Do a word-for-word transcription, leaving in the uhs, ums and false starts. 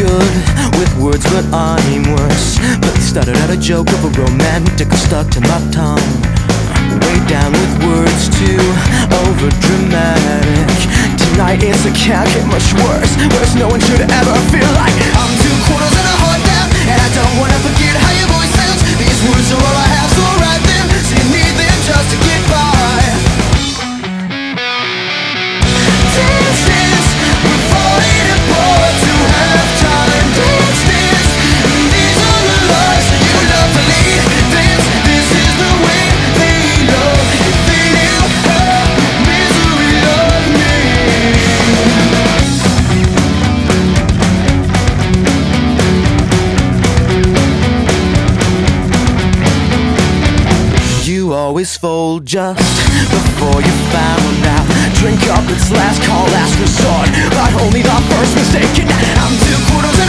good with words, but I'm worse. But started out a joke of a romantic stuck to my tongue. Way down with words too over dramatic. Tonight it's a can't get much worse. Worse, no one should ever feel like I'm two quarters and a heart down, and I don't wanna forget how your voice sounds. These words are all I have, so write them. So you need them just to get by. Dance, dance, we're falling apart to have time. Dance, dance, these are the lives that you love to lead. Dance, this is the way they love. If they knew how misery loved me. You always fold just before you found out. Drink up, it's last call, last resort, but only the first mistake. I'm two quarters